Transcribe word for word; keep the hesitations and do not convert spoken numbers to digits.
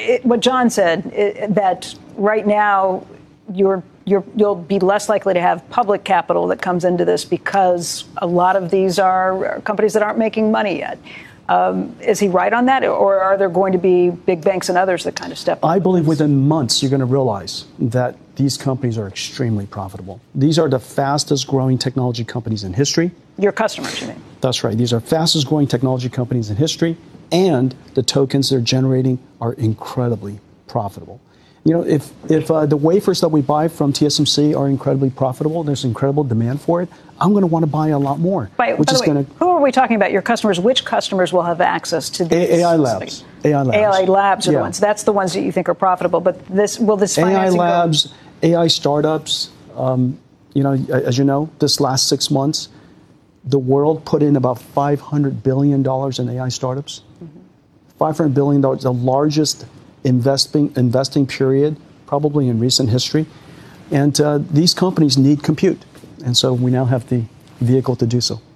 it, what John said, it, that right now you're, you're, you'll be less likely to have public capital that comes into this because a lot of these are companies that aren't making money yet. Um, is he right on that, or are there going to be big banks and others that kind of step up? I believe within months you're going to realize that these companies are extremely profitable. These are the fastest growing technology companies in history. Your customers, you mean? That's right. These are fastest growing technology companies in history, and the tokens they're generating are incredibly profitable. You know, if, if uh, the wafers that we buy from T S M C are incredibly profitable, there's incredible demand for it, I'm going to want to buy a lot more. By, which by is the way, going to, who are we talking about? Your customers? Which customers will have access to these? A I Labs. A I Labs. A I Labs are yeah. the ones. That's the ones that you think are profitable. But this will this A I financing Labs, go? A I startups. Um, you know, as you know, this last six months, the world put in about five hundred billion dollars in A I startups. Mm-hmm. five hundred billion dollars, the largest investing investing period probably in recent history. And uh, these companies need compute. And so we now have the vehicle to do so.